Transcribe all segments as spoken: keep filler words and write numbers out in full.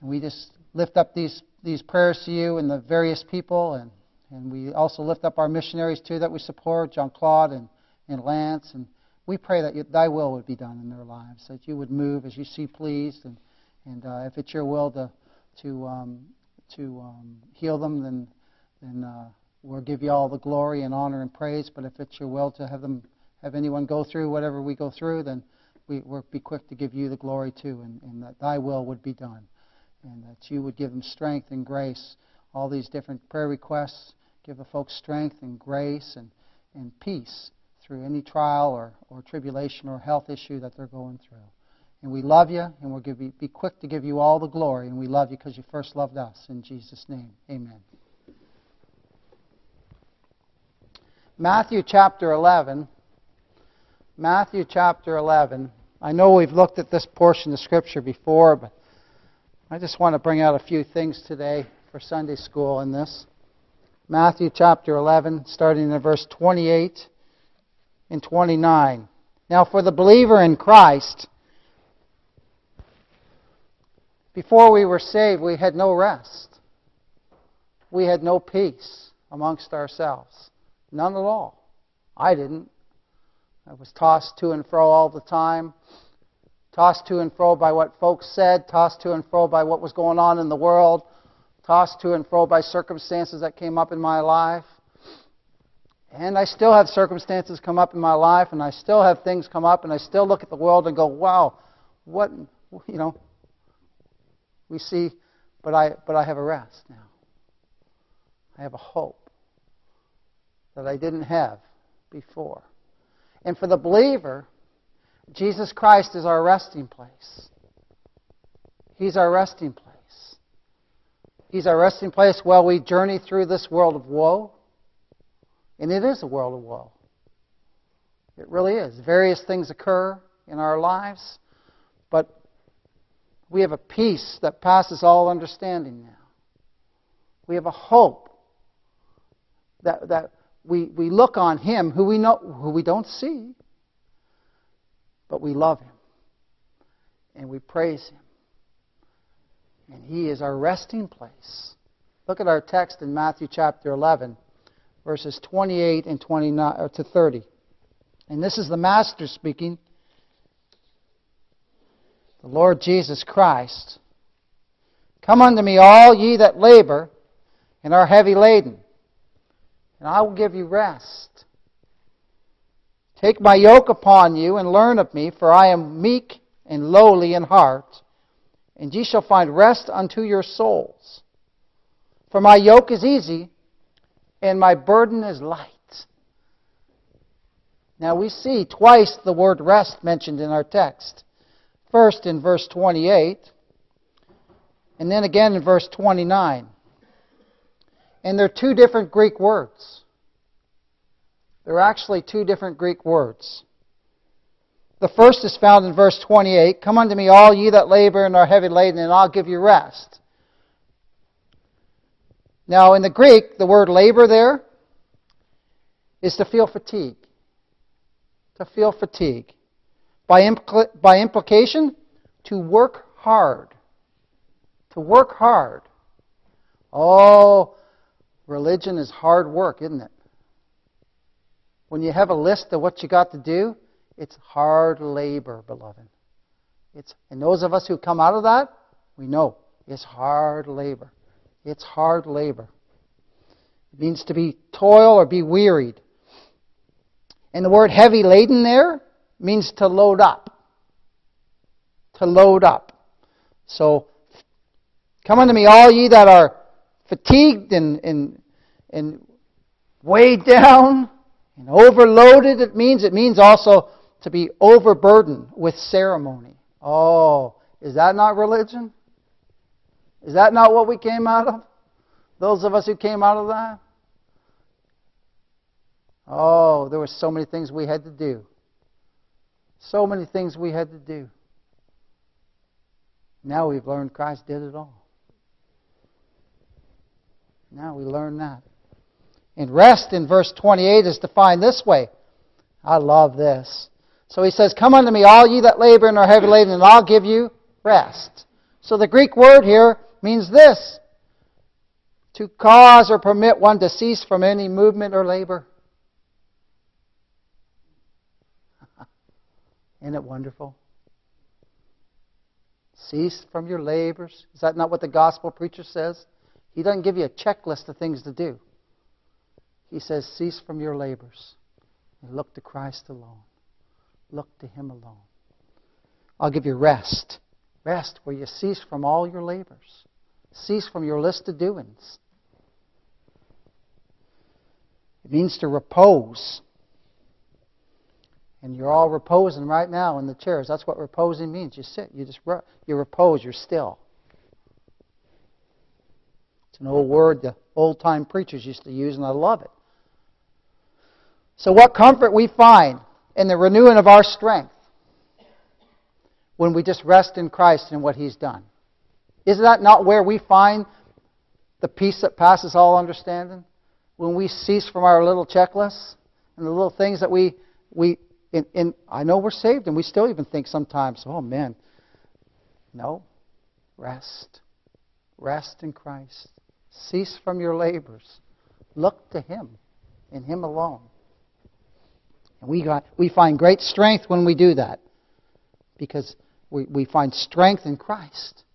And we just lift up these, these prayers to you and the various people, and, and we also lift up our missionaries too that we support, John Claude and, and Lance, and we pray that you, thy will would be done in their lives, that you would move as you see pleased, and, and uh, if it's your will to to um, to um, heal them, then then uh, we'll give you all the glory and honor and praise. But if it's your will to have them have anyone go through whatever we go through, then we, we'll be quick to give you the glory too, and, and that thy will would be done, and that you would give them strength and grace. All these different prayer requests, give the folks strength and grace and, and peace through any trial or, or tribulation or health issue that they're going through. And we love you, and we'll give you, be quick to give you all the glory, and we love you because you first loved us. In Jesus' name, amen. Matthew chapter eleven. Matthew chapter eleven. I know we've looked at this portion of Scripture before, but I just want to bring out a few things today for Sunday school in this. Matthew chapter eleven, starting in verse twenty-eight and twenty-nine. Now for the believer in Christ, before we were saved, we had no rest. We had no peace amongst ourselves. None at all. I didn't. I was tossed to and fro all the time. Tossed to and fro by what folks said. Tossed to and fro by what was going on in the world. Tossed to and fro by circumstances that came up in my life. And I still have circumstances come up in my life, and I still have things come up, and I still look at the world and go, wow, what, you know, we see, but I, but I have a rest now. I have a hope that I didn't have before. And for the believer, Jesus Christ is our resting place. He's our resting place. He's our resting place while we journey through this world of woe. And it is a world of woe. It really is. Various things occur in our lives, but we have a peace that passes all understanding now. We have a hope that that we, we look on Him who we know who we don't see, but we love Him and we praise Him. And He is our resting place. Look at our text in Matthew chapter eleven, verses twenty-eight and twenty-nine to thirty. And this is the Master speaking, the Lord Jesus Christ. Come unto me, all ye that labor and are heavy laden, and I will give you rest. Take my yoke upon you and learn of me, for I am meek and lowly in heart, and ye shall find rest unto your souls. For my yoke is easy, and my burden is light. Now we see twice the word rest mentioned in our text. First in verse twenty-eight, and then again in verse twenty-nine. And they're two different Greek words. They're actually two different Greek words. The first is found in verse twenty-eight. Come unto me, all ye that labor and are heavy laden, and I'll give you rest. Now in the Greek, the word labor there is to feel fatigue. To feel fatigue. By, impl- by implication, to work hard. To work hard. Oh, religion is hard work, isn't it? When you have a list of what you got to do, it's hard labor, beloved. It's, and those of us who come out of that, we know it's hard labor. It's hard labor. It means to be toil or be wearied. And the word heavy laden there means to load up. To load up. So, come unto me, all ye that are fatigued and, and, and weighed down and overloaded. It means, it means also to be overburdened with ceremony. Oh, is that not religion? Is that not what we came out of? Those of us who came out of that? Oh, there were so many things we had to do. So many things we had to do. Now we've learned Christ did it all. Now we learn that. And rest in verse twenty-eight is defined this way. I love this. So he says, come unto me, all ye that labor and are heavy laden, and I'll give you rest. So the Greek word here means this: to cause or permit one to cease from any movement or labor. Isn't it wonderful? Cease from your labors. Is that not what the gospel preacher says? He doesn't give you a checklist of things to do. He says, cease from your labors and look to Christ alone. Look to Him alone. I'll give you rest. Rest where you cease from all your labors. Cease from your list of doings. It means to repose. And you're all reposing right now in the chairs. That's what reposing means. You sit, you just you repose, you're still. It's an old word the old-time preachers used to use, and I love it. So what comfort we find in the renewing of our strength when we just rest in Christ and what He's done. Is that not where we find the peace that passes all understanding? When we cease from our little checklists and the little things that we... we in, in, I know we're saved and we still even think sometimes, oh man, no. Rest. Rest in Christ. Cease from your labors. Look to Him and Him alone. And we got we find great strength when we do that. Because we, we find strength in Christ.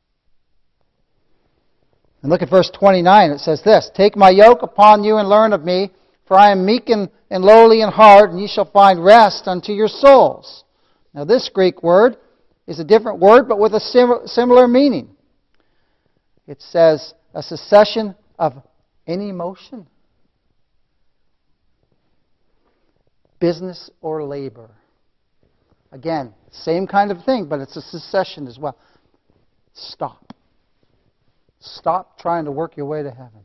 And look at verse twenty-nine. It says this: take my yoke upon you and learn of me, for I am meek and, and lowly in heart, and ye shall find rest unto your souls. Now this Greek word is a different word, but with a sim- similar meaning. It says a cessation of any motion, business or labor. Again, same kind of thing, but it's a cessation as well. Stop. Stop trying to work your way to heaven.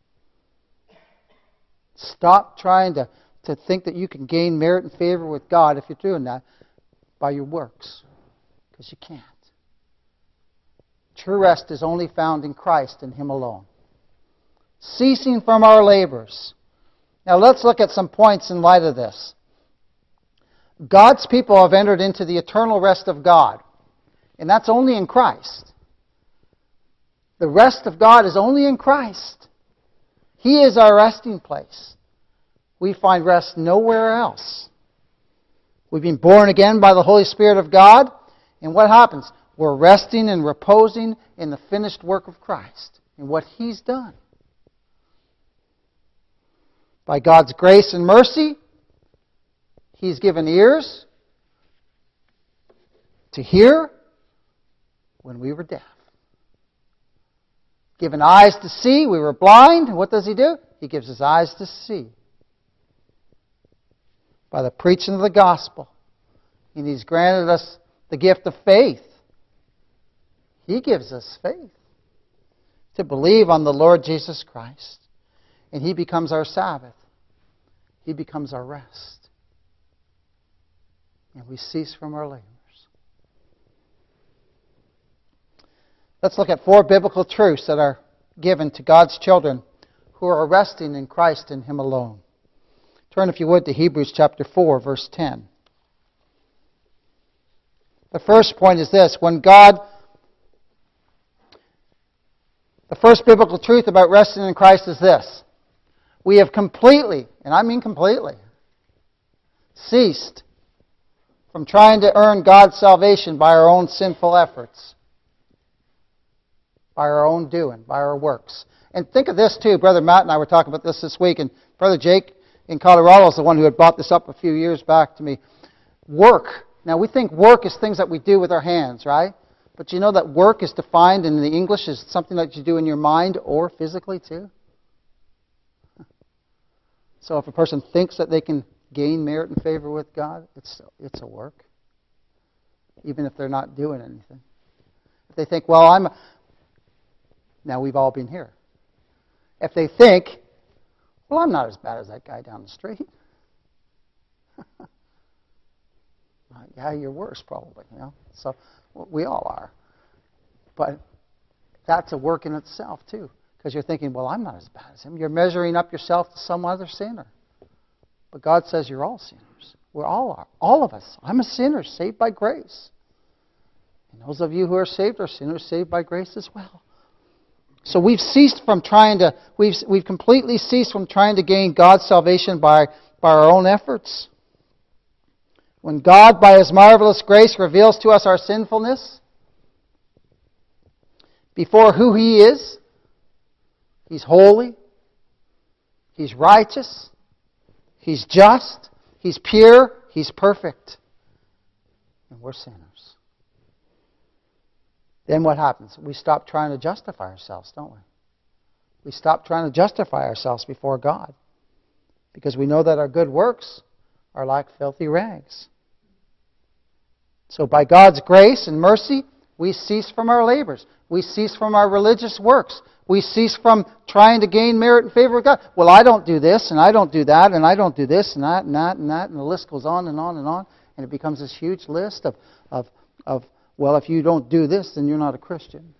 Stop trying to, to think that you can gain merit and favor with God if you're doing that by your works. Because you can't. True rest is only found in Christ and Him alone. Ceasing from our labors. Now let's look at some points in light of this. God's people have entered into the eternal rest of God. And that's only in Christ. The rest of God is only in Christ. He is our resting place. We find rest nowhere else. We've been born again by the Holy Spirit of God. And what happens? We're resting and reposing in the finished work of Christ and what He's done. By God's grace and mercy, He's given ears to hear when we were deaf. Given eyes to see, we were blind. What does He do? He gives us eyes to see. By the preaching of the gospel. And He's granted us the gift of faith. He gives us faith to believe on the Lord Jesus Christ. And He becomes our Sabbath. He becomes our rest. And we cease from our labors. Let's look at four biblical truths that are given to God's children who are resting in Christ and Him alone. Turn, if you would, to Hebrews chapter four, verse ten. The first point is this: when God, the first biblical truth about resting in Christ is this: we have completely, and I mean completely, ceased from trying to earn God's salvation by our own sinful efforts, by our own doing, by our works. And think of this too. Brother Matt and I were talking about this this week, and Brother Jake in Colorado is the one who had brought this up a few years back to me. Work. Now we think work is things that we do with our hands, right? But you know that work is defined in the English as something that you do in your mind or physically too? So if a person thinks that they can gain merit and favor with God, it's it's a work. Even if they're not doing anything. If they think, well, I'm... Now we've all been here. If they think, well, I'm not as bad as that guy down the street. Yeah, you're worse probably. You know? So we all are. But that's a work in itself too. Because you're thinking, well, I'm not as bad as him. You're measuring up yourself to some other sinner. But God says you're all sinners. We're all are. All of us. I'm a sinner saved by grace. And those of you who are saved are sinners saved by grace as well. So we've ceased from trying to, we've, we've completely ceased from trying to gain God's salvation by, by our own efforts. When God, by His marvelous grace, reveals to us our sinfulness, before who He is, He's holy, He's righteous, He's just, He's pure, He's perfect. And we're sinners. Then what happens? We stop trying to justify ourselves, don't we? We stop trying to justify ourselves before God. Because we know that our good works are like filthy rags. So by God's grace and mercy, we cease from our labors. We cease from our religious works. We cease from trying to gain merit and favor with God. Well, I don't do this, and I don't do that, and I don't do this, and that, and that, and that, and the list goes on and on and on. And it becomes this huge list of, of, of well, if you don't do this, then you're not a Christian.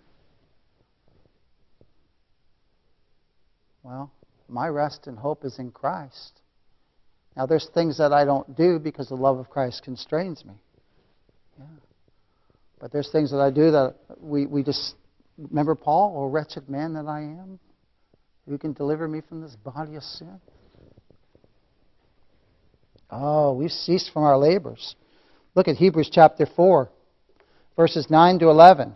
Well, my rest and hope is in Christ. Now, there's things that I don't do because the love of Christ constrains me. Yeah. But there's things that I do that we, we just... Remember Paul, "O wretched man that I am, who can deliver me from this body of sin?" Oh, we've ceased from our labors. Look at Hebrews chapter four, verses nine to eleven.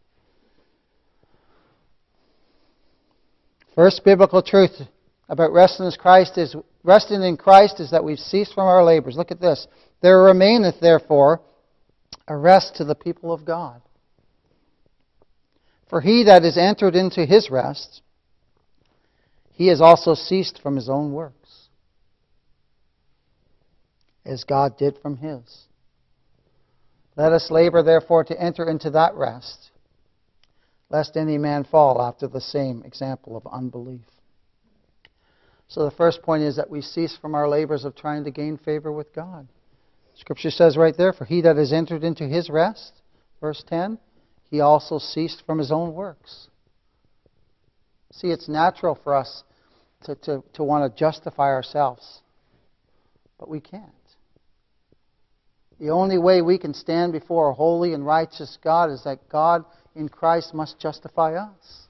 First biblical truth about resting in Christ is resting in Christ is that we've ceased from our labors. Look at this. "There remaineth therefore a rest to the people of God. For he that is entered into his rest, he has also ceased from his own works, as God did from his. Let us labor therefore to enter into that rest, lest any man fall after the same example of unbelief." So the first point is that we cease from our labors of trying to gain favor with God. Scripture says right there, "For he that is entered into his rest," verse ten, "he also ceased from his own works." See, it's natural for us to, to, to want to justify ourselves. But we can't. The only way we can stand before a holy and righteous God is that God in Christ must justify us.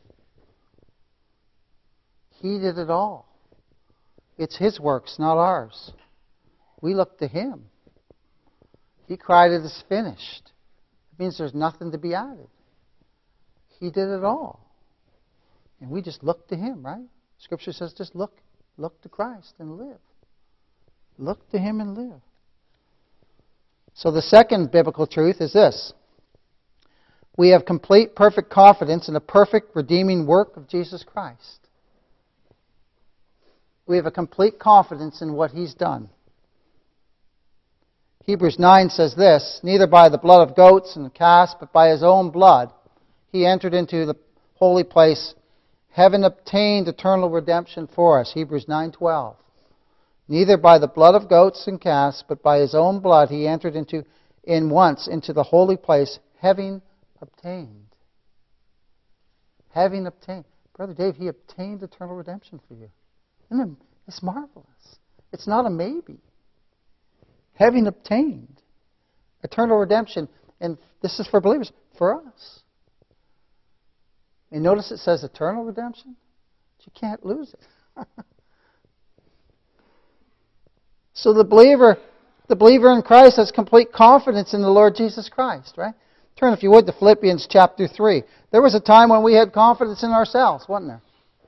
He did it all. It's His works, not ours. We look to Him. He cried, "It is finished." It means there's nothing to be added. He did it all. And we just look to Him, right? Scripture says just look. Look to Christ and live. Look to Him and live. So the second biblical truth is this. We have complete, perfect confidence in the perfect, redeeming work of Jesus Christ. We have a complete confidence in what He's done. Hebrews nine says this, "Neither by the blood of goats and calves, but by His own blood, He entered into the holy place, having obtained eternal redemption for us." Hebrews nine twelve. "Neither by the blood of goats and calves, but by His own blood He entered into in once into the holy place, having obtained." Having obtained. Brother Dave, He obtained eternal redemption for you. Isn't it? It's marvelous. It's not a maybe. Having obtained eternal redemption, and this is for believers, for us. And notice it says eternal redemption. You can't lose it. So the believer, the believer in Christ has complete confidence in the Lord Jesus Christ, right? Turn, if you would, to Philippians chapter three. There was a time when we had confidence in ourselves, wasn't there?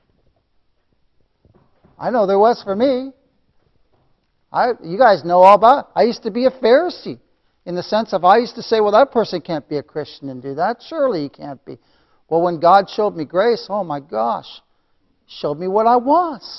I know there was for me. I, you guys know all about it. I used to be a Pharisee in the sense of I used to say, well, that person can't be a Christian and do that. Surely he can't be. Well, when God showed me grace, oh my gosh, showed me what I was.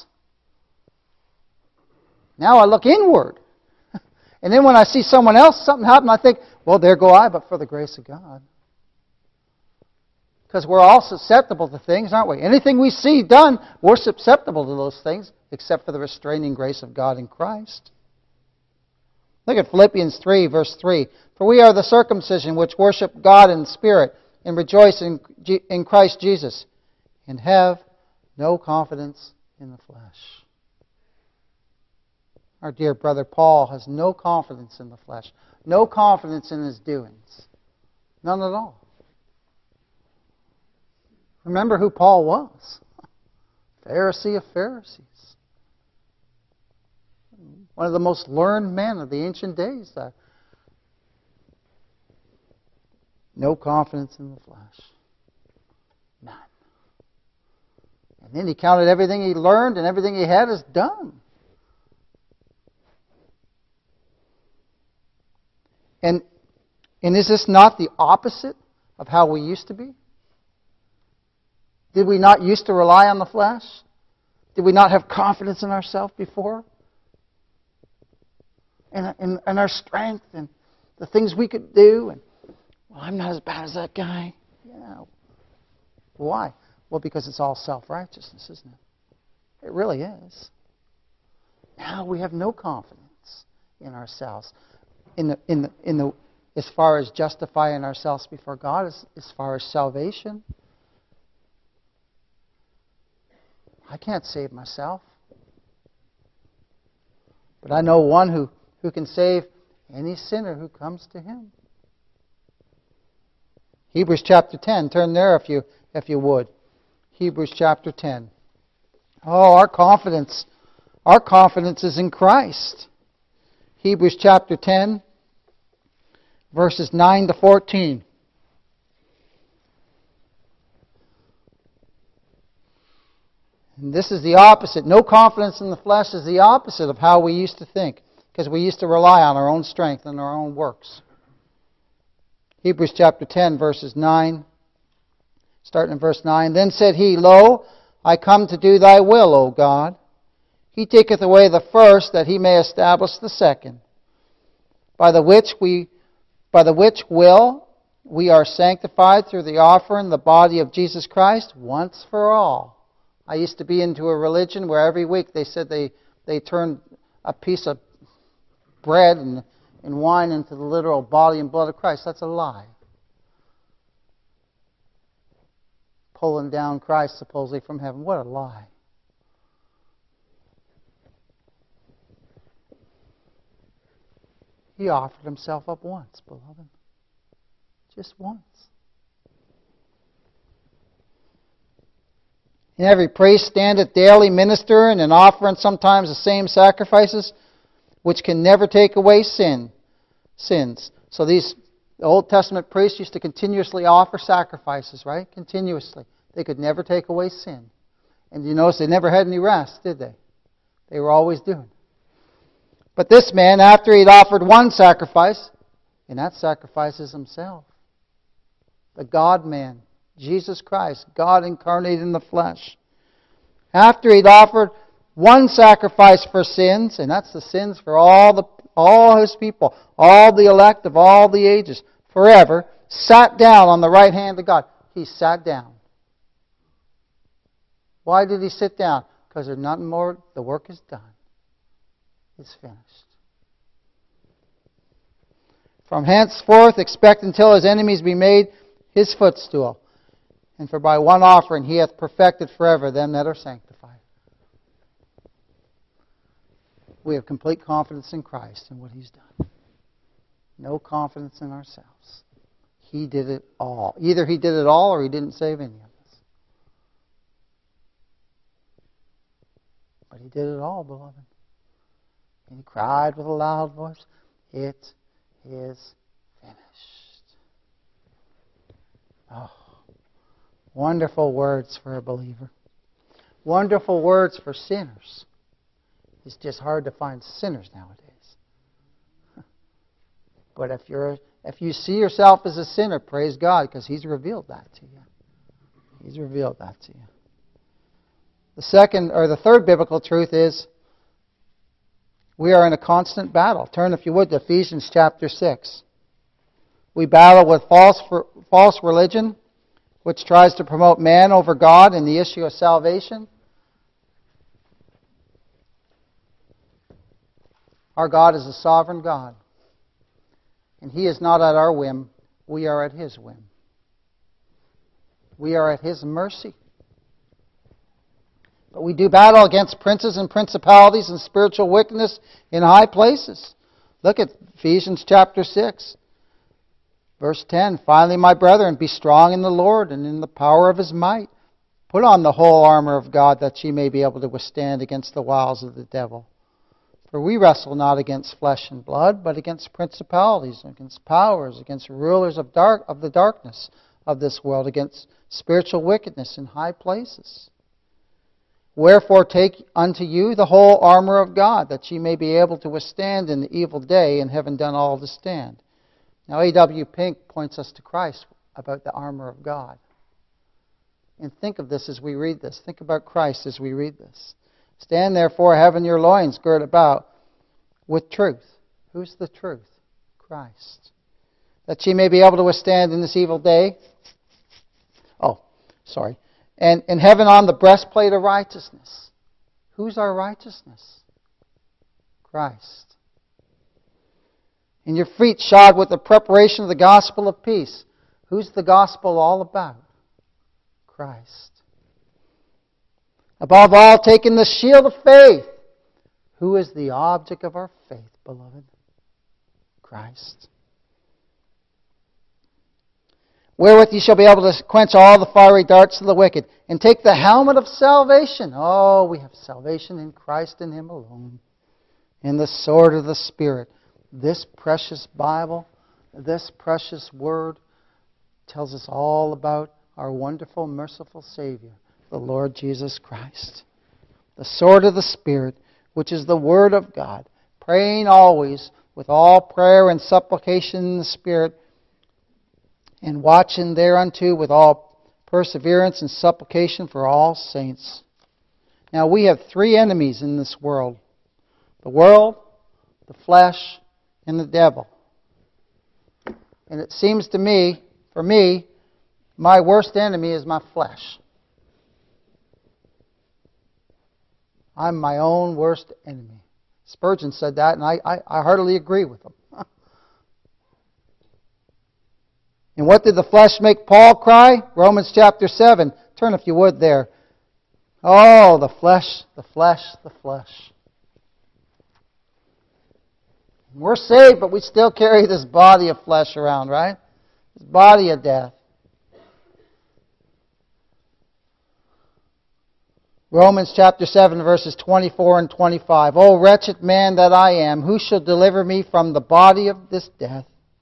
Now I look inward. And then when I see someone else, something happen, I think, well, there go I, but for the grace of God. Because we're all susceptible to things, aren't we? Anything we see done, we're susceptible to those things, except for the restraining grace of God in Christ. Look at Philippians three, verse three. "For we are the circumcision which worship God in spirit, and rejoice in, in Christ Jesus, and have no confidence in the flesh." Our dear brother Paul has no confidence in the flesh, no confidence in his doings. None at all. Remember who Paul was. Pharisee of Pharisees. One of the most learned men of the ancient days. Uh, no confidence in the flesh. None. And then he counted everything he learned and everything he had as done. And, and is this not the opposite of how we used to be? Did we not used to rely on the flesh? Did we not have confidence in ourselves before? And, and, and our strength and the things we could do? And, well, I'm not as bad as that guy. Yeah. Why? Well, because it's all self-righteousness, isn't it? It really is. Now we have no confidence in ourselves. In the, in the, in the, as far as justifying ourselves before God, as, as far as salvation. I can't save myself. But I know one who, who can save any sinner who comes to Him. Hebrews chapter ten. Turn there if you, if you would. Hebrews chapter ten. Oh, our confidence. Our confidence is in Christ. Hebrews chapter ten, verses nine to fourteen. And this is the opposite. No confidence in the flesh is the opposite of how we used to think, because we used to rely on our own strength and our own works. Hebrews chapter ten, verses nine, starting in verse nine. Then said he, Lo, I come to do thy will, O God. He taketh away the first, that he may establish the second. By the which we, by the which will we are sanctified through the offering the body of Jesus Christ once for all. I used to be into a religion where every week they said they, they turned a piece of bread and, and wine into the literal body and blood of Christ. That's a lie. Pulling down Christ supposedly from heaven. What a lie. He offered Himself up once, beloved. Just once. And every priest standeth daily ministering and offering sometimes the same sacrifices, which can never take away sin, sins. So these the Old Testament priests used to continuously offer sacrifices, right? Continuously. They could never take away sin. And you notice they never had any rest, did they? They were always doing. But this man, after he'd offered one sacrifice, and that sacrifice is Himself. The God-man. Jesus Christ, God incarnate in the flesh. After He'd offered one sacrifice for sins, and that's the sins for all the all His people, all the elect of all the ages, forever, sat down on the right hand of God. He sat down. Why did He sit down? Because there's nothing more. The work is done. It's finished. From henceforth expect until His enemies be made His footstool. And for by one offering He hath perfected forever them that are sanctified. We have complete confidence in Christ and what He's done. No confidence in ourselves. He did it all. Either He did it all or He didn't save any of us. But He did it all, beloved. And He cried with a loud voice, It is finished. Oh. Wonderful words for a believer. Wonderful words for sinners. It's just hard to find sinners nowadays. But if you're if you see yourself as a sinner, praise God, because He's revealed that to you. He's revealed that to you. The second or the third biblical truth is we are in a constant battle. Turn, if you would, to Ephesians chapter six. We battle with false false religion, which tries to promote man over God in the issue of salvation. Our God is a sovereign God. And He is not at our whim. We are at His whim. We are at His mercy. But we do battle against princes and principalities and spiritual wickedness in high places. Look at Ephesians chapter six. Verse ten, finally, my brethren, be strong in the Lord and in the power of His might. Put on the whole armor of God that ye may be able to withstand against the wiles of the devil. For we wrestle not against flesh and blood, but against principalities, against powers, against rulers of dark of the darkness of this world, against spiritual wickedness in high places. Wherefore take unto you the whole armor of God, that ye may be able to withstand in the evil day, and having done all to stand. Now A W Pink points us to Christ about the armor of God. And think of this as we read this. Think about Christ as we read this. Stand therefore, having your loins girt about with truth. Who's the truth? Christ. That ye may be able to withstand in this evil day. Oh, sorry. And, and having on the breastplate of righteousness. Who's our righteousness? Christ. And your feet shod with the preparation of the gospel of peace. Who's the gospel all about? Christ. Above all, taking the shield of faith. Who is the object of our faith, beloved? Christ. Wherewith ye shall be able to quench all the fiery darts of the wicked, and take the helmet of salvation. Oh, we have salvation in Christ and Him alone. And the sword of the Spirit. This precious Bible, this precious Word, tells us all about our wonderful, merciful Savior, the Lord Jesus Christ. The sword of the Spirit, which is the Word of God, praying always with all prayer and supplication in the Spirit, and watching thereunto with all perseverance and supplication for all saints. Now we have three enemies in this world. The world, the flesh, and the devil. And it seems to me, for me, my worst enemy is my flesh. I'm my own worst enemy. Spurgeon said that, and I, I, I heartily agree with him. And what did the flesh make Paul cry? Romans chapter seven. Turn if you would there. Oh, the flesh, the flesh, the flesh. We're saved, but we still carry this body of flesh around, right? This body of death. Romans chapter seven, verses twenty-four and twenty-five. O wretched man that I am, who shall deliver me from the body of this death?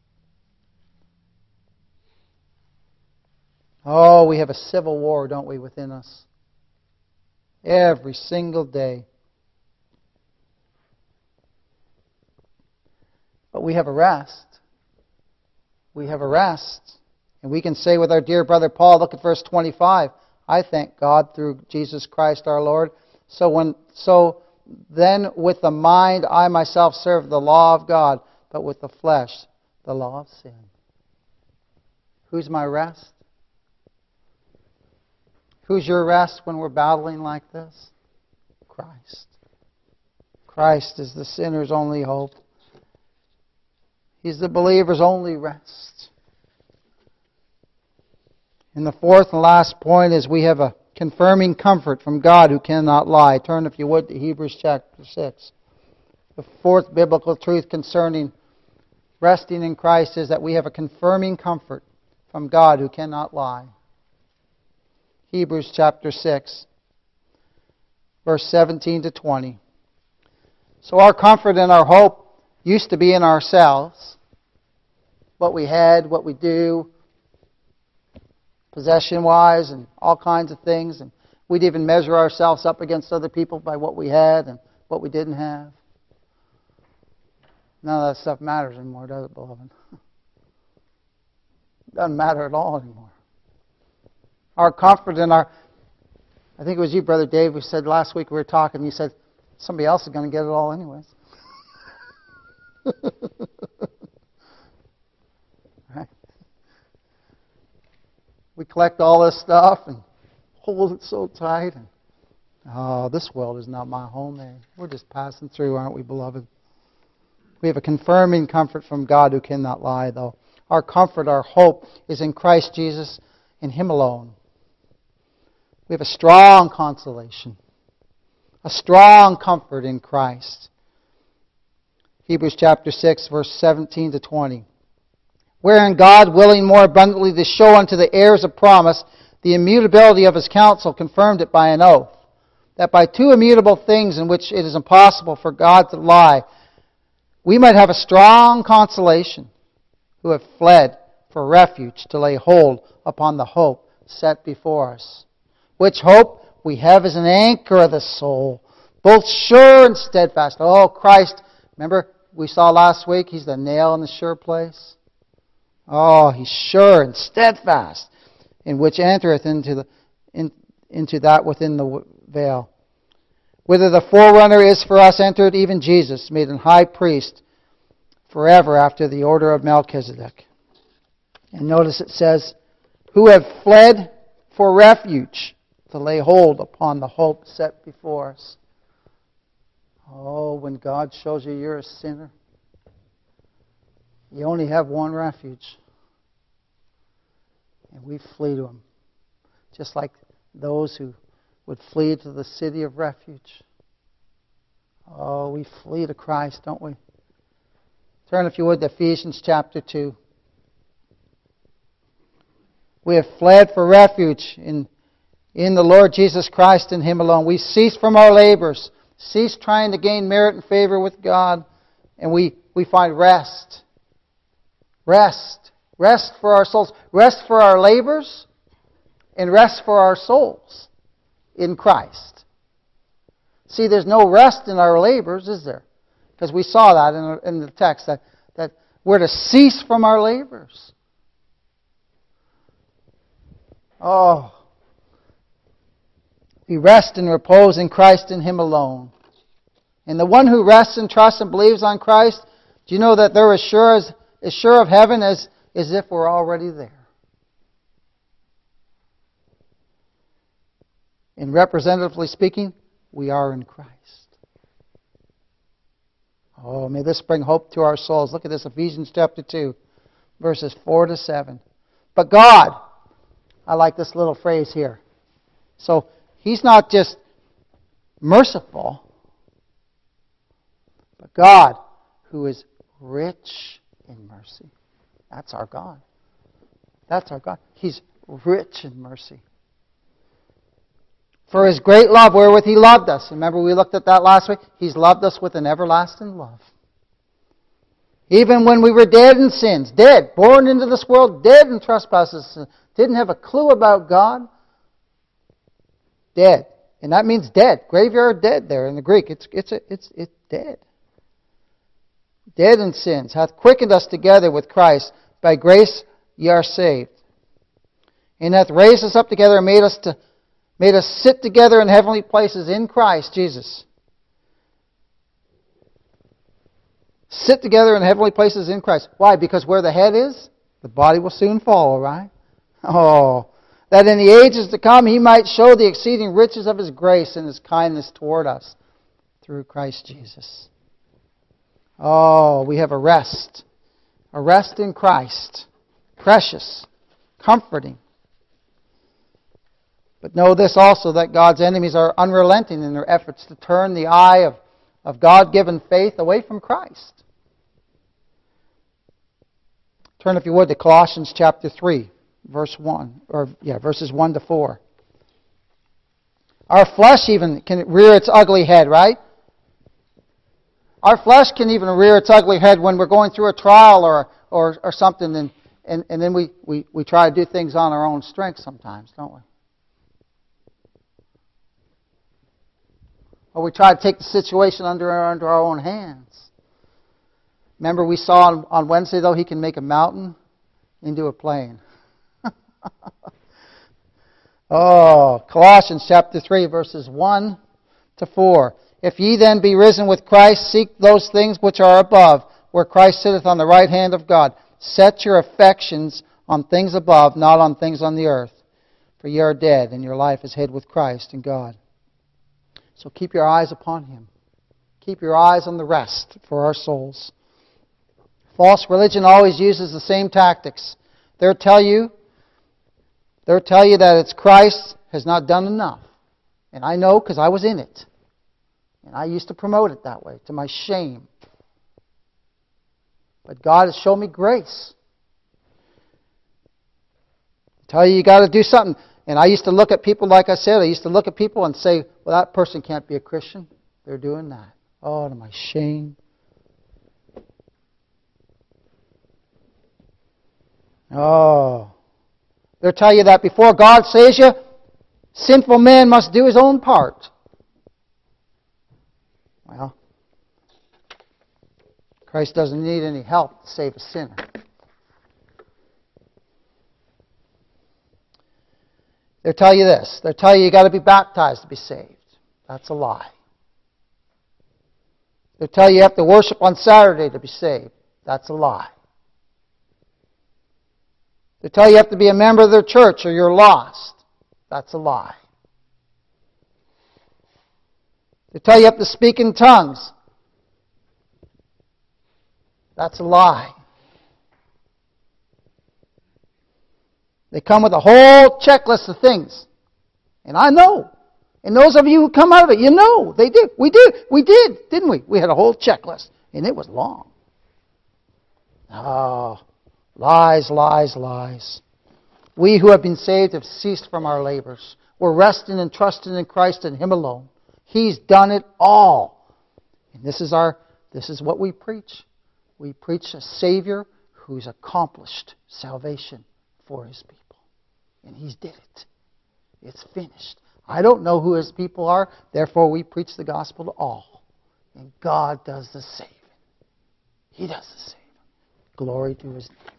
Oh, we have a civil war, don't we, within us? Every single day. But we have a rest. We have a rest. And we can say with our dear brother Paul, look at verse twenty-five. I thank God through Jesus Christ our Lord. So when so then with the mind I myself serve the law of God, but with the flesh the law of sin. Who's my rest? Who's your rest when we're battling like this? Christ. Christ is the sinner's only hope. He's the believer's only rest. And the fourth and last point is we have a confirming comfort from God who cannot lie. Turn, if you would, to Hebrews chapter six. The fourth biblical truth concerning resting in Christ is that we have a confirming comfort from God who cannot lie. Hebrews chapter six, verse seventeen to twenty. So our comfort and our hope used to be in ourselves. What we had, what we do, possession-wise, and all kinds of things. And we'd even measure ourselves up against other people by what we had and what we didn't have. None of that stuff matters anymore, does it, beloved? It doesn't matter at all anymore. Our comfort and our... I think it was you, Brother Dave, who said last week we were talking, you said, somebody else is going to get it all anyways. Right? We collect all this stuff and hold it so tight. And, oh, this world is not my home. Eh? We're just passing through, aren't we, beloved? We have a confirming comfort from God who cannot lie, though. Our comfort, our hope is in Christ Jesus and Him alone. We have a strong consolation, a strong comfort in Christ. Hebrews chapter six, verse seventeen to twenty. wherein God, willing more abundantly to show unto the heirs of promise the immutability of his counsel, confirmed it by an oath, that by two immutable things in which it is impossible for God to lie, we might have a strong consolation, who have fled for refuge to lay hold upon the hope set before us, which hope we have as an anchor of the soul, both sure and steadfast. Oh, Christ, remember we saw last week, He's the nail in the sure place. Oh, He's sure and steadfast, in which entereth into the in, into that within the veil. Whither the forerunner is for us entered, even Jesus, made an high priest forever after the order of Melchizedek. And notice it says, who have fled for refuge to lay hold upon the hope set before us. Oh, when God shows you you're a sinner, you only have one refuge. And we flee to Him. Just like those who would flee to the city of refuge. Oh, we flee to Christ, don't we? Turn, if you would, to Ephesians chapter two. We have fled for refuge in, in the Lord Jesus Christ and Him alone. We cease from our labors, cease trying to gain merit and favor with God, and we, we find rest. Rest. Rest for our souls. Rest for our labors, and rest for our souls in Christ. See, there's no rest in our labors, is there? Because we saw that in, in the text, that, that we're to cease from our labors. Oh, we rest and repose in Christ and Him alone. And the one who rests and trusts and believes on Christ, do you know that they're as sure, as, as sure of heaven as, as if we're already there? And representatively speaking, we are in Christ. Oh, may this bring hope to our souls. Look at this, Ephesians chapter two, verses four to seven. But God, I like this little phrase here. So, He's not just merciful, but God, who is rich in mercy. That's our God. That's our God. He's rich in mercy. For His great love wherewith He loved us. Remember we looked at that last week? He's loved us with an everlasting love. Even when we were dead in sins, dead, born into this world, dead in trespasses, didn't have a clue about God, dead. And that means dead. Graveyard dead there in the Greek. It's, it's, it's, it's dead. Dead in sins, hath quickened us together with Christ. By grace ye are saved. And hath raised us up together and made us to made us sit together in heavenly places in Christ Jesus. Sit together in heavenly places in Christ. Why? Because where the head is, the body will soon follow, right? Oh, that in the ages to come He might show the exceeding riches of His grace and His kindness toward us through Christ Jesus. Oh, we have a rest. A rest in Christ. Precious. Comforting. But know this also, that God's enemies are unrelenting in their efforts to turn the eye of, of God-given faith away from Christ. Turn, if you would, to Colossians chapter three, verse one, or yeah, verses one to four. Our flesh even can rear its ugly head, right? Our flesh can even rear its ugly head when we're going through a trial or or, or something, and, and, and then we, we, we try to do things on our own strength sometimes, don't we? Or we try to take the situation under, under our own hands. Remember we saw on, on Wednesday, though, He can make a mountain into a plain. Oh, Colossians chapter three, verses one to four. If ye then be risen with Christ, seek those things which are above, where Christ sitteth on the right hand of God. Set your affections on things above, not on things on the earth. For ye are dead, and your life is hid with Christ in God. So keep your eyes upon Him. Keep your eyes on the rest for our souls. False religion always uses the same tactics. They'll tell you, they'll tell you that it's Christ has not done enough. And I know because I was in it. And I used to promote it that way, to my shame. But God has shown me grace. Tell you you got to do something. And I used to look at people, like I said, I used to look at people and say, well, that person can't be a Christian. They're doing that. Oh, to my shame. Oh. They'll tell you that before God saves you, sinful man must do his own part. Well, Christ doesn't need any help to save a sinner. They'll tell you this. They'll tell you you got to be baptized to be saved. That's a lie. They'll tell you you have to worship on Saturday to be saved. That's a lie. They tell you you have to be a member of their church or you're lost. That's a lie. They tell you you have to speak in tongues. That's a lie. They come with a whole checklist of things. And I know. And those of you who come out of it, you know. They did. We did. We did, didn't we? We had a whole checklist. And it was long. Oh. Lies, lies, lies. We who have been saved have ceased from our labors. We're resting and trusting in Christ and Him alone. He's done it all. And this is our this is what we preach. We preach a Savior who's accomplished salvation for His people. And He's did it. It's finished. I don't know who His people are, therefore we preach the gospel to all. And God does the saving. He does the saving. Glory to His name.